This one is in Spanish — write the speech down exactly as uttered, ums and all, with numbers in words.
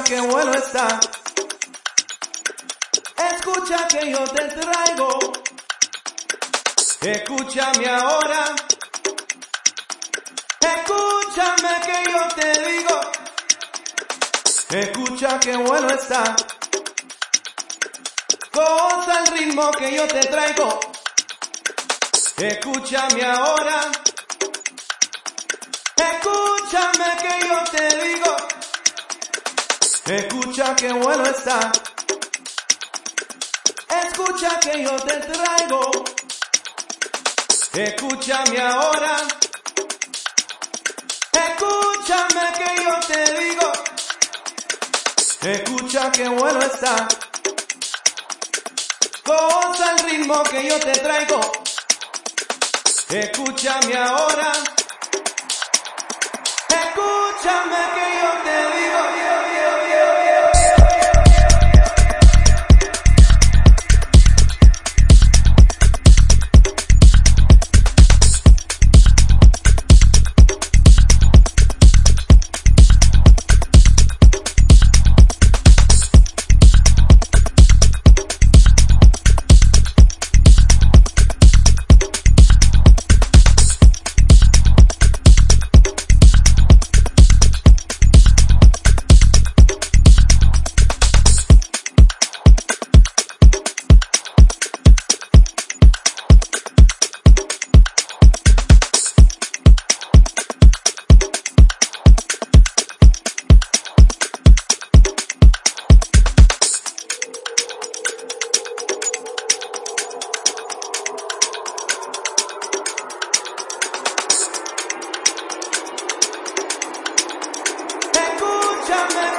qué bueno está. Escucha que yo te traigo. Escúchame ahora. Escúchame que yo te digo. Escucha que bueno está. Goza el ritmo que yo te traigo. Escúchame ahora. Escúchame que yo te digo. Escucha que bueno está. Escucha que yo te traigo. Escúchame ahora. Escúchame que yo te digo. Escucha que bueno está. Goza el ritmo que yo te traigo. Escúchame ahora. Escúchame que yo te digo. Escúchame.